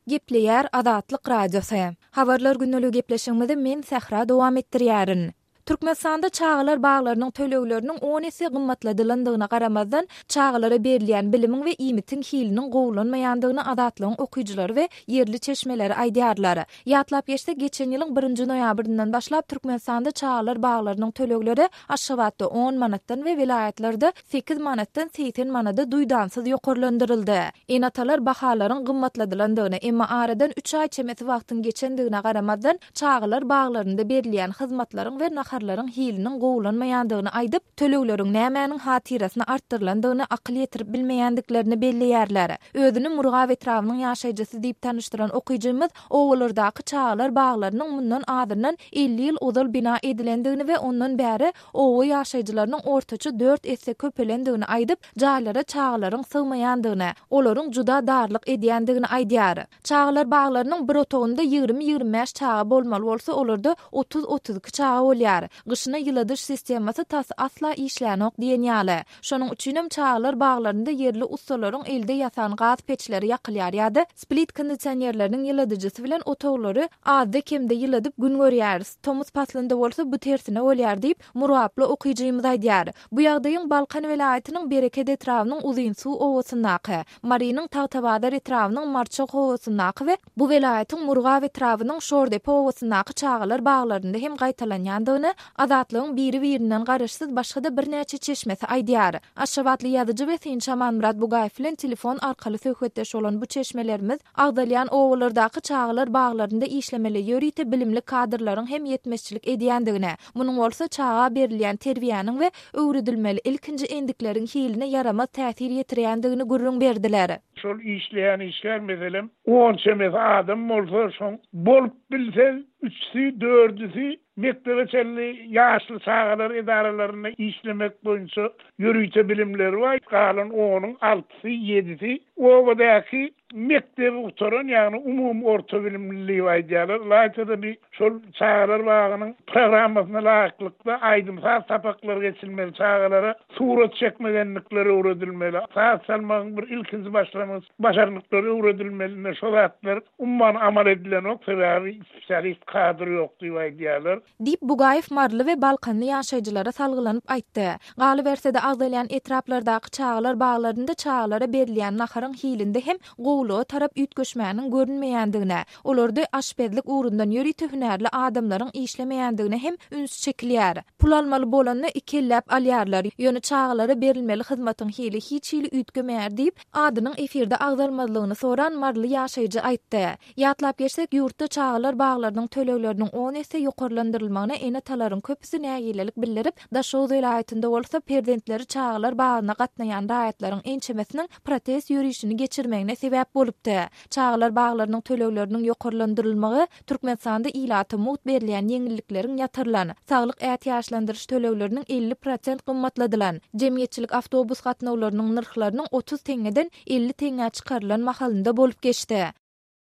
Gepleýär Azatlyk radiosu. Habarlar günnälik gepleşigimizde men Sahra dowam etdirýärin. Türkmenistanda çağalar bağlarının töleglerinin 10 есе gymmatladylandygyna garamazdan çağalara berilýän bilimiň we iýmitiň hiliniň gowulanmaýandygyny adatlygyň okuyjylary we yerli çeşmeleri aýdýarlar. Ýatlap geçse geçen ýylyň 1 noýabryndan başlap Türkmenistanda çağalar bağlarının tölegleri Aşgabatda 10 manatdan we vilayatlerde 8 manatdan 80 manada duýdansyz ýokarlandyryldy. Enatalar bahalaryň gymmatladylandygyny emma aradan 3 ay çemeti wagtyň geçendigine garamazdan çağalar bağlarynda berilýän hyzmatlaryň we naharlaryň hiliniň gowulanmaýandygyny aýdyp, tölegleriň nämäniň hatirasyny artdyrylandygyny akly ýetirip bilmeýändiklerini belleýärler. Özüni Murgaw etrawynyň ýaşaýjysy diýip tanışdyran okuyjymyz owalardaky çağalar bağlarynyň mundan adyrnan 50 ýyl uzal bina edilendigini we ondan bäri owa ýaşaýjylarynyň ortaça 4 esse köpelendigini aýdyp, jaýlara çağalaryň sygmaýandygyny, olaryň juda darlyk edýändigini aýdýar. Çağalar bağlarynyň bir otogunda 20-25 çağa bolmaly bolsa, olarda 30-32 çağa bolýar. Gyşyna ýyladyş sistemasy asla işlänok diýen ýaly. Şonuň üçin hem çağalar bağlarynda yerli ustalaryň elde ýasan gaz peçleri ýakylýar ýa-da split kondisionerleriň ýyladyjysy bilen otoglary azda kemde ýyladyp gün görýäris. Tomuz paslynda bolsa bu tersine bolýar diýip Murawaply okuyjymyz aýdýar. Bu ýagdaýyň Balkan welaýatynyň Bereket etrawynyň Uzynsuw owasynaky, Marynyň Tagtabadar etrawynyň Marçok owasynaky we bu welaýatyň Murgaw etrawynyň Şordepe owasynaky çağalar bağlarynda hem gaýtalanýandygyny Azatlygyň biri-birinden garaşsyz başga-da bir näçe çeşmesi aýdýar. Aşgabatly ýazyjy we Sen Şamanmurat Bugaýew bilen telefon arkaly söhbetdeş bolan bu çeşmelerimiz agdalýan owalardaky çağalar bağlarynda işlemeli ýörite bilimli kadrlaryň hem ýetmezçilik edýändigine, munyň bolsa çağa berilýän terbiýanyň we öwredilmeli ilkinji endikleriň hiline yaramaz täsir ýetirýändigini gurrun berdiler. Şol işleýän işler meselem 10 çemet adam bolsa şoň bolup bilse 3-si 4-si mektebe çelli ýaşly çağalar edaralaryna işlemek boýunça ýörüýte bilimleri var. Galan 10-nyň 6-sy 7-si owadaky mektebe oturan ýagny umum orta bilimliliği aýdýarlar. Laýtada bir şol çağalar baganyň programasyna laýyklykda aýdymsaz tapaklar geçilmeli, çağalara surat çekmegenlikleri öwredilmeli. Saat salmagyň bir ilkinji başarnykları öwredilmeli. Şol atlar umman amal edilen ok sebäbi spesialist kadr ýok diýip aýdýarlar. Dip Bugaýew marly we Balkanly ýaşaýjylara salgylanyp aýtdy. Galy bersede agdalýan etraplardaky çağalar bağlarynda çağalara berilýän naharyň hilinde hem gowluğa tarap üýtgeşmäniň görünmeýändigine, olary aşpezlik ugrundan ýörüýte hünärli adamlaryň işlemeýändigine hem üns çekilýär. Pul almaly bolanda ikellep alýarlar. Ýöne çağalara berilmeli hyzmatyň hili hiç hili üýtgemeýär diýip adynyň efirde agdarmalygyny soran marly ýaşaýjy aýtdy. Ýatlap geçsek ýurtda çağalar bağlarynyň tölegleriniň 10 есе ýokarlandyrylmagyna enatalaryň köpüsi näýilelik bildirip, Daşow welaýatynda bolsa prezidentleri çağalar bağlaryna gatnaýan raýatlaryň ençemesiniň protest ýürüýüşini geçirmegine sebäp bolupdy. Çağalar bağlarynyň tölegleriniň ýokarlandyrylmagy Türkmenistanda ilaty mut berilýän ýeňillikleriň ýatyrlan, saglyk ähtiýaçlandyryş tölegleriniň 50% gymmatladylan, jemgyýetçilik awtobus gatnawlarynyň nyrhlarynyň 30 teňeden 50 teňe çykarylan mahalynda bolup geçdi.